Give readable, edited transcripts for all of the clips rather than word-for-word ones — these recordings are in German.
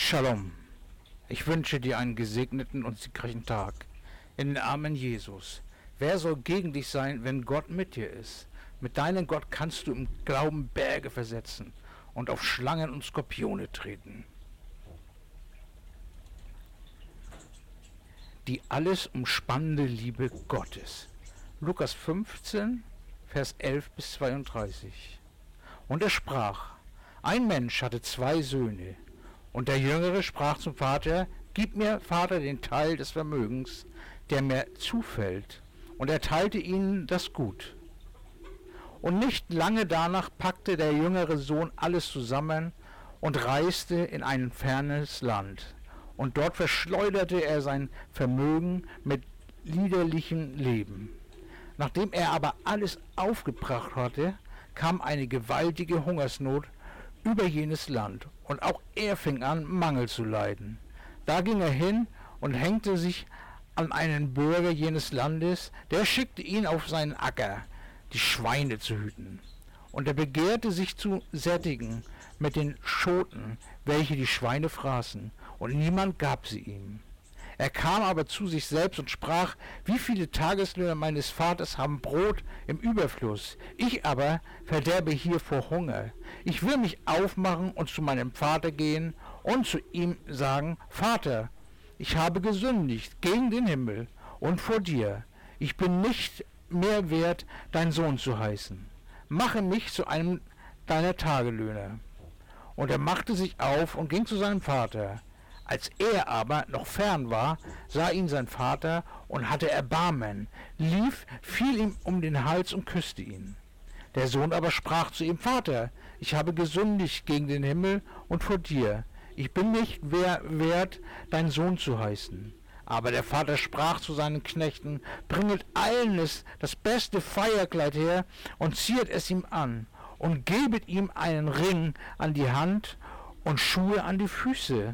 Shalom. Ich wünsche dir einen gesegneten und siegreichen Tag. In den Namen Jesus. Wer soll gegen dich sein, wenn Gott mit dir ist? Mit deinem Gott kannst du im Glauben Berge versetzen und auf Schlangen und Skorpione treten. Die alles umspannende Liebe Gottes. Lukas 15, Vers 11 bis 32. Und er sprach: Ein Mensch hatte 2 Söhne. Und der Jüngere sprach zum Vater: Gib mir, Vater, den Teil des Vermögens, der mir zufällt. Und er teilte ihnen das Gut. Und nicht lange danach packte der jüngere Sohn alles zusammen und reiste in ein fernes Land. Und dort verschleuderte er sein Vermögen mit liederlichem Leben. Nachdem er aber alles aufgebracht hatte, kam eine gewaltige Hungersnot über jenes Land, und auch er fing an, Mangel zu leiden. Da ging er hin und hängte sich an einen Bürger jenes Landes, der schickte ihn auf seinen Acker, die Schweine zu hüten. Und er begehrte sich zu sättigen mit den Schoten, welche die Schweine fraßen, und niemand gab sie ihm. Er kam aber zu sich selbst und sprach: Wie viele Tageslöhner meines Vaters haben Brot im Überfluss, ich aber verderbe hier vor Hunger. Ich will mich aufmachen und zu meinem Vater gehen und zu ihm sagen: Vater, ich habe gesündigt gegen den Himmel und vor dir. Ich bin nicht mehr wert, dein Sohn zu heißen. Mache mich zu einem deiner Tagelöhner. Und er machte sich auf und ging zu seinem Vater. Als er aber noch fern war, sah ihn sein Vater und hatte Erbarmen, lief, fiel ihm um den Hals und küsste ihn. Der Sohn aber sprach zu ihm: Vater, ich habe gesündigt gegen den Himmel und vor dir. Ich bin nicht wert, dein Sohn zu heißen. Aber der Vater sprach zu seinen Knechten: Bringet eilends das beste Feierkleid her und ziehet es ihm an und gebet ihm einen Ring an die Hand und Schuhe an die Füße.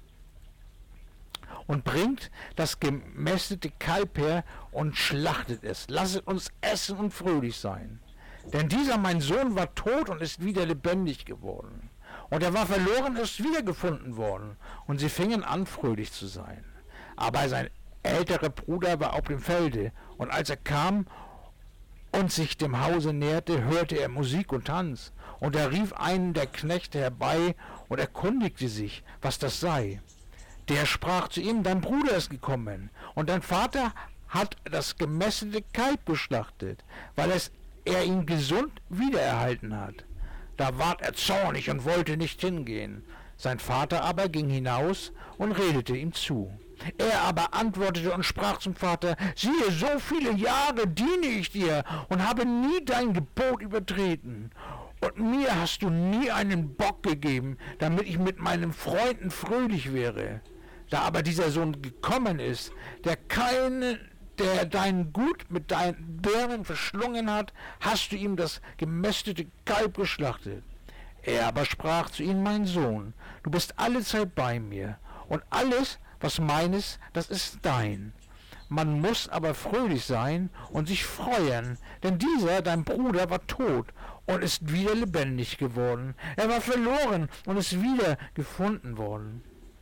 Und bringt das gemästete Kalb her und schlachtet es. Lasset uns essen und fröhlich sein. Denn dieser mein Sohn war tot und ist wieder lebendig geworden. Und er war verloren, ist wiedergefunden worden. Und sie fingen an, fröhlich zu sein. Aber sein älterer Bruder war auf dem Felde. Und als er kam und sich dem Hause näherte, hörte er Musik und Tanz. Und er rief einen der Knechte herbei und erkundigte sich, was das sei. Der sprach zu ihm: Dein Bruder ist gekommen, und dein Vater hat das gemästete Kalb geschlachtet, weil er ihn gesund wiedererhalten hat. Da ward er zornig und wollte nicht hingehen. Sein Vater aber ging hinaus und redete ihm zu. Er aber antwortete und sprach zum Vater: Siehe, so viele Jahre diene ich dir und habe nie dein Gebot übertreten. Und mir hast du nie einen Bock gegeben, damit ich mit meinen Freunden fröhlich wäre. Da aber dieser Sohn gekommen ist, der dein Gut mit deinen Bären verschlungen hat, hast du ihm das gemästete Kalb geschlachtet. Er aber sprach zu ihm: Mein Sohn, du bist allezeit bei mir, und alles, was meines, das ist dein. Man muss aber fröhlich sein und sich freuen, denn dieser, dein Bruder, war tot und ist wieder lebendig geworden. Er war verloren und ist wieder gefunden worden.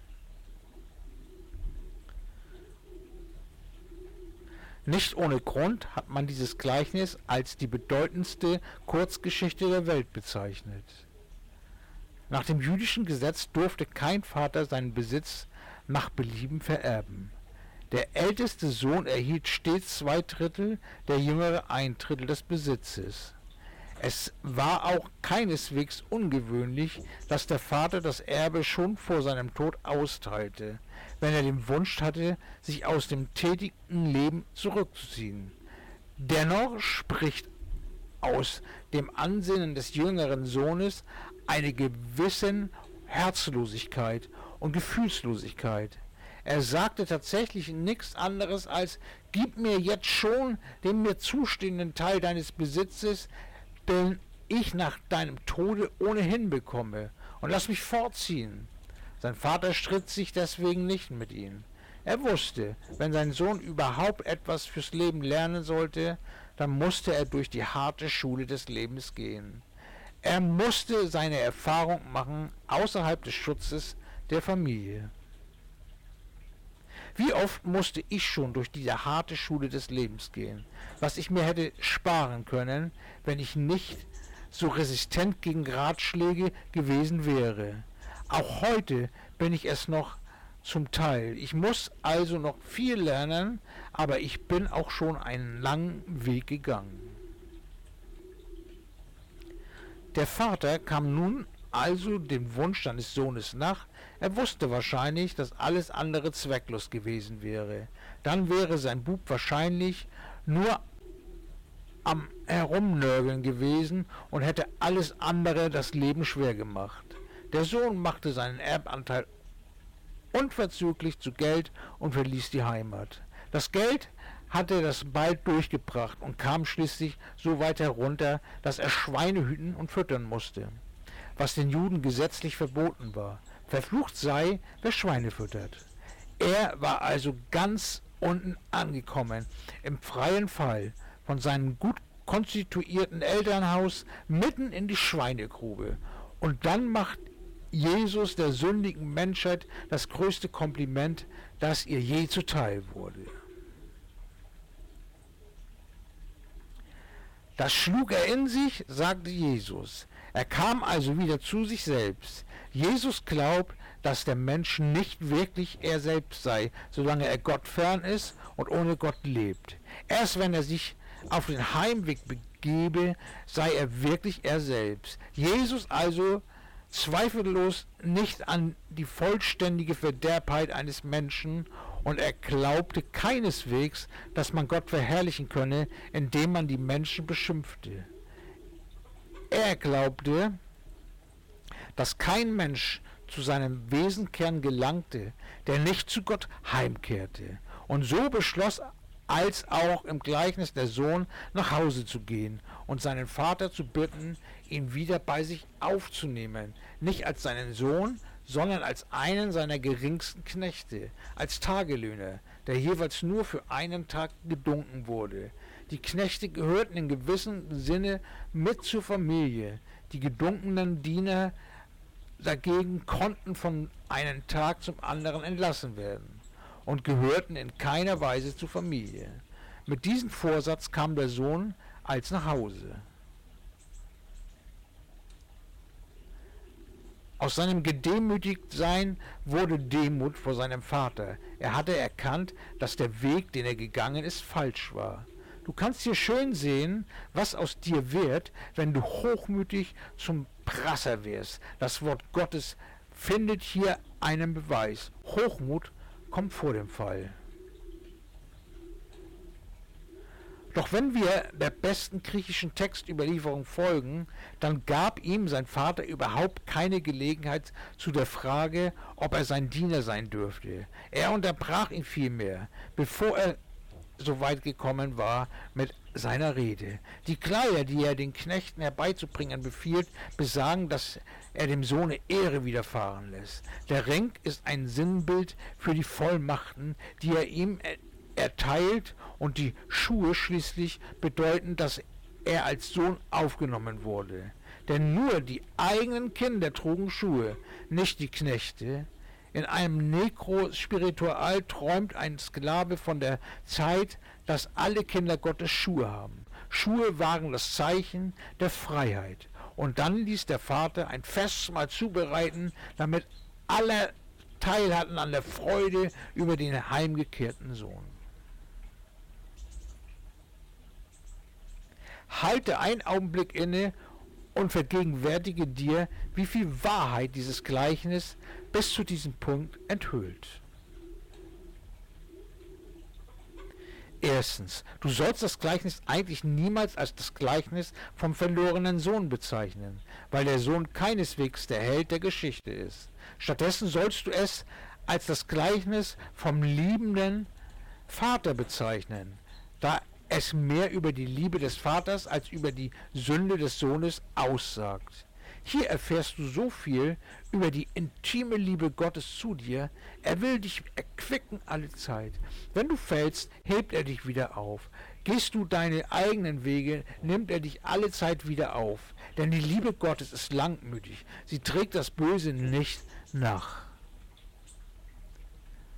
Nicht ohne Grund hat man dieses Gleichnis als die bedeutendste Kurzgeschichte der Welt bezeichnet. Nach dem jüdischen Gesetz durfte kein Vater seinen Besitz nach Belieben vererben. Der älteste Sohn erhielt stets 2/3, der jüngere 1/3 des Besitzes. Es war auch keineswegs ungewöhnlich, dass der Vater das Erbe schon vor seinem Tod austeilte, wenn er den Wunsch hatte, sich aus dem tätigen Leben zurückzuziehen. Dennoch spricht aus dem Ansinnen des jüngeren Sohnes eine gewisse Herzlosigkeit und Gefühlslosigkeit. Er sagte tatsächlich nichts anderes als: Gib mir jetzt schon den mir zustehenden Teil deines Besitzes, den ich nach deinem Tode ohnehin bekomme, und lass mich fortziehen. Sein Vater stritt sich deswegen nicht mit ihm. Er wusste, wenn sein Sohn überhaupt etwas fürs Leben lernen sollte, dann musste er durch die harte Schule des Lebens gehen. Er musste seine Erfahrung machen außerhalb des Schutzes der Familie. Wie oft musste ich schon durch diese harte Schule des Lebens gehen, was ich mir hätte sparen können, wenn ich nicht so resistent gegen Ratschläge gewesen wäre. Auch heute bin ich es noch zum Teil. Ich muss also noch viel lernen, aber ich bin auch schon einen langen Weg gegangen. Der Vater kam nun also dem Wunsch seines Sohnes nach. Er wusste wahrscheinlich, dass alles andere zwecklos gewesen wäre. Dann wäre sein Bub wahrscheinlich nur am Herumnörgeln gewesen und hätte alles andere das Leben schwer gemacht. Der Sohn machte seinen Erbanteil unverzüglich zu Geld und verließ die Heimat. Das Geld hatte das bald durchgebracht und kam schließlich so weit herunter, dass er Schweine hüten und füttern musste, was den Juden gesetzlich verboten war. Verflucht sei, wer Schweine füttert. Er war also ganz unten angekommen, im freien Fall, von seinem gut konstituierten Elternhaus mitten in die Schweinegrube. Und dann macht Jesus der sündigen Menschheit das größte Kompliment, das ihr je zuteil wurde. Das schlug er in sich, sagte Jesus. Er kam also wieder zu sich selbst. Jesus glaubt, dass der Mensch nicht wirklich er selbst sei, solange er Gott fern ist und ohne Gott lebt. Erst wenn er sich auf den Heimweg begebe, sei er wirklich er selbst. Jesus also zweifellos nicht an die vollständige Verderbtheit eines Menschen, und er glaubte keineswegs, dass man Gott verherrlichen könne, indem man die Menschen beschimpfte. Er glaubte, dass kein Mensch zu seinem Wesenkern gelangte, der nicht zu Gott heimkehrte. Und so beschloss als auch im Gleichnis der Sohn nach Hause zu gehen und seinen Vater zu bitten, ihn wieder bei sich aufzunehmen, nicht als seinen Sohn, sondern als einen seiner geringsten Knechte, als Tagelöhner, der jeweils nur für einen Tag gedunken wurde. Die Knechte gehörten in gewissem Sinne mit zur Familie. Die gedunkenen Diener dagegen konnten von einem Tag zum anderen entlassen werden und gehörten in keiner Weise zur Familie. Mit diesem Vorsatz kam der Sohn als nach Hause. Aus seinem Gedemütigtsein wurde Demut vor seinem Vater. Er hatte erkannt, dass der Weg, den er gegangen ist, falsch war. Du kannst hier schön sehen, was aus dir wird, wenn du hochmütig zum Prasser wirst. Das Wort Gottes findet hier einen Beweis. Hochmut kommt vor dem Fall. Doch wenn wir der besten griechischen Textüberlieferung folgen, dann gab ihm sein Vater überhaupt keine Gelegenheit zu der Frage, ob er sein Diener sein dürfte. Er unterbrach ihn vielmehr, bevor er so weit gekommen war mit seiner Rede. Die Kleider, die er den Knechten herbeizubringen befiehlt, besagen, dass er dem Sohne Ehre widerfahren lässt. Der Ring ist ein Sinnbild für die Vollmachten, die er ihm erteilt, und die Schuhe schließlich bedeuten, dass er als Sohn aufgenommen wurde. Denn nur die eigenen Kinder trugen Schuhe, nicht die Knechte. In einem Nekrospiritual träumt ein Sklave von der Zeit, dass alle Kinder Gottes Schuhe haben. Schuhe waren das Zeichen der Freiheit. Und dann ließ der Vater ein Festmahl zubereiten, damit alle Teil hatten an der Freude über den heimgekehrten Sohn. Halte einen Augenblick inne und vergegenwärtige dir, wie viel Wahrheit dieses Gleichnis bis zu diesem Punkt enthüllt. Erstens, du sollst das Gleichnis eigentlich niemals als das Gleichnis vom verlorenen Sohn bezeichnen, weil der Sohn keineswegs der Held der Geschichte ist. Stattdessen sollst du es als das Gleichnis vom liebenden Vater bezeichnen, da es mehr über die Liebe des Vaters als über die Sünde des Sohnes aussagt. Hier erfährst du so viel über die intime Liebe Gottes zu dir. Er will dich erquicken alle Zeit. Wenn du fällst, hebt er dich wieder auf. Gehst du deine eigenen Wege, nimmt er dich alle Zeit wieder auf. Denn die Liebe Gottes ist langmütig. Sie trägt das Böse nicht nach.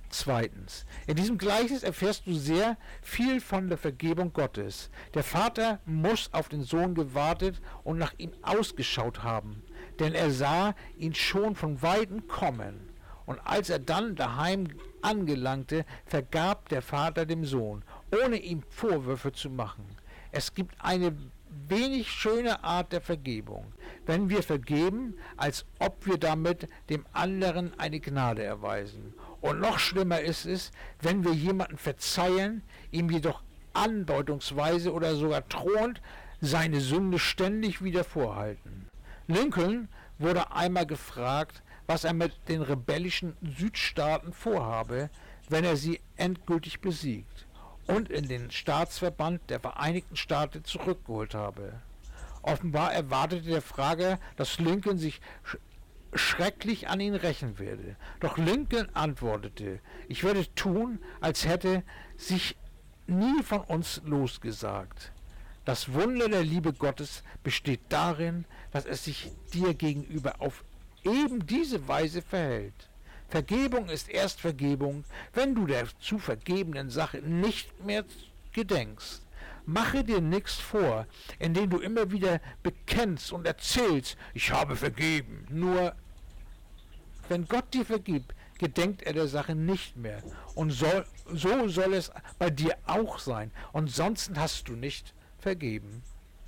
Zweitens, in diesem Gleichnis erfährst du sehr viel von der Vergebung Gottes. Der Vater muss auf den Sohn gewartet und nach ihm ausgeschaut haben, denn er sah ihn schon von Weitem kommen. Und als er dann daheim angelangte, vergab der Vater dem Sohn, ohne ihm Vorwürfe zu machen. Es gibt eine wenig schöne Art der Vergebung, wenn wir vergeben, als ob wir damit dem anderen eine Gnade erweisen. Und noch schlimmer ist es, wenn wir jemanden verzeihen, ihm jedoch andeutungsweise oder sogar drohend seine Sünde ständig wieder vorhalten. Lincoln wurde einmal gefragt, was er mit den rebellischen Südstaaten vorhabe, wenn er sie endgültig besiegt und in den Staatsverband der Vereinigten Staaten zurückgeholt habe. Offenbar erwartete der Frager, dass Lincoln sich schrecklich an ihn rächen werde. Doch Lincoln antwortete, ich werde tun, als hätte sich nie von uns losgesagt. Das Wunder der Liebe Gottes besteht darin, dass es sich dir gegenüber auf eben diese Weise verhält. Vergebung ist erst Vergebung, wenn du der zu vergebenen Sache nicht mehr gedenkst. Mache dir nichts vor, indem du immer wieder bekennst und erzählst, ich habe vergeben. Nur, wenn Gott dir vergibt, gedenkt er der Sache nicht mehr. Und so soll es bei dir auch sein. Und sonst hast du nicht vergeben.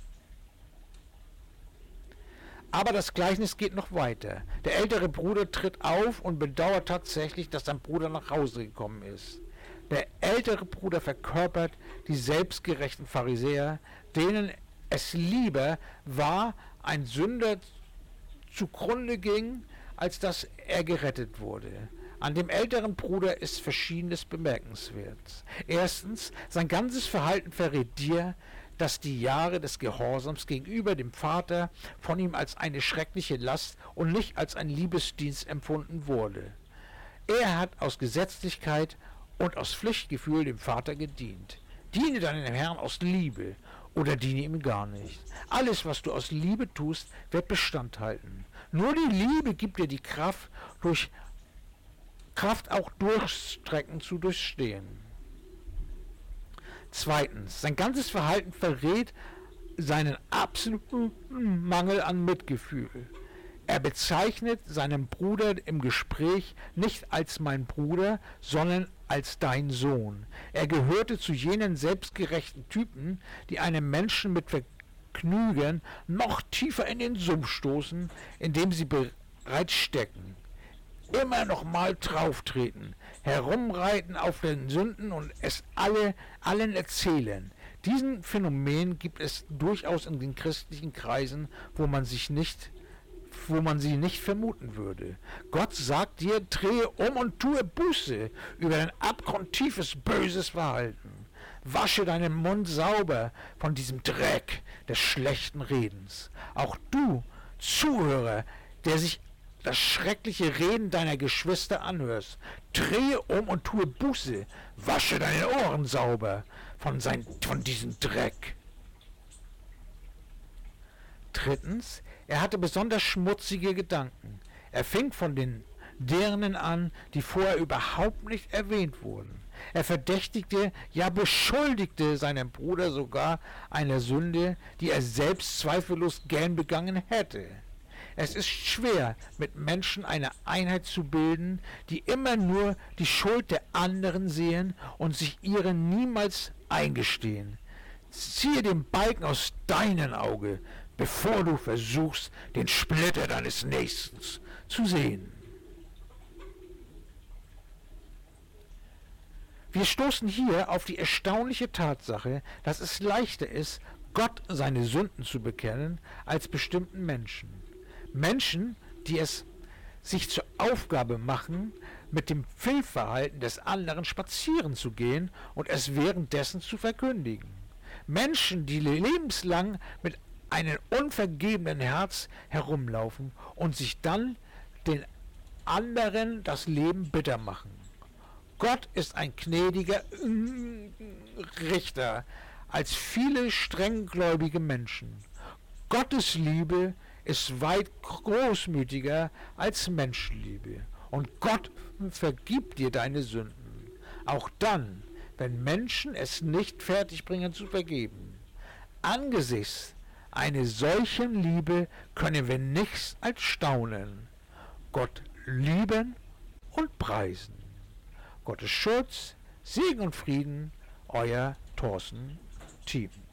Aber das Gleichnis geht noch weiter. Der ältere Bruder tritt auf und bedauert tatsächlich, dass sein Bruder nach Hause gekommen ist. Der ältere Bruder verkörpert die selbstgerechten Pharisäer, denen es lieber war, ein Sünder zugrunde ging, als dass er gerettet wurde. An dem älteren Bruder ist Verschiedenes bemerkenswert. Erstens, sein ganzes Verhalten verrät dir, dass die Jahre des Gehorsams gegenüber dem Vater von ihm als eine schreckliche Last und nicht als ein Liebesdienst empfunden wurde. Er hat aus Gesetzlichkeit und aus Pflichtgefühl dem Vater gedient. Diene deinem Herrn aus Liebe oder diene ihm gar nicht. Alles, was du aus Liebe tust, wird Bestand halten. Nur die Liebe gibt dir die Kraft auch Durchstrecken zu durchstehen. Zweitens, sein ganzes Verhalten verrät seinen absoluten Mangel an Mitgefühl. Er bezeichnet seinen Bruder im Gespräch nicht als mein Bruder, sondern als dein Sohn. Er gehörte zu jenen selbstgerechten Typen, die einem Menschen mit Vergnügen noch tiefer in den Sumpf stoßen, in dem sie bereits stecken. Immer noch mal drauftreten, herumreiten auf den Sünden und es allen erzählen. Diesen Phänomen gibt es durchaus in den christlichen Kreisen, wo man sie nicht vermuten würde. Gott sagt dir, drehe um und tue Buße über dein abgrundtiefes, böses Verhalten. Wasche deinen Mund sauber von diesem Dreck des schlechten Redens. Auch du, Zuhörer, der sich das schreckliche Reden deiner Geschwister anhörst, drehe um und tue Buße, wasche deine Ohren sauber von diesem Dreck. Drittens, er hatte besonders schmutzige Gedanken. Er fing von den Dirnen an, die vorher überhaupt nicht erwähnt wurden. Er verdächtigte, ja beschuldigte seinen Bruder sogar einer Sünde, die er selbst zweifellos gern begangen hätte. Es ist schwer, mit Menschen eine Einheit zu bilden, die immer nur die Schuld der anderen sehen und sich ihre niemals eingestehen. Ziehe den Balken aus deinem Auge, bevor du versuchst, den Splitter deines Nächsten zu sehen. Wir stoßen hier auf die erstaunliche Tatsache, dass es leichter ist, Gott seine Sünden zu bekennen, als bestimmten Menschen. Menschen, die es sich zur Aufgabe machen, mit dem Fehlverhalten des anderen spazieren zu gehen und es währenddessen zu verkündigen. Menschen, die lebenslang mit einem unvergebenen Herz herumlaufen und sich dann den anderen das Leben bitter machen. Gott ist ein gnädiger Richter als viele strenggläubige Menschen. Gottes Liebe ist weit großmütiger als Menschenliebe. Und Gott vergib dir deine Sünden. Auch dann, wenn Menschen es nicht fertigbringen zu vergeben. Angesichts einer solchen Liebe können wir nichts als staunen, Gott lieben und preisen. Gottes Schutz, Segen und Frieden, euer Thorsten Thieben.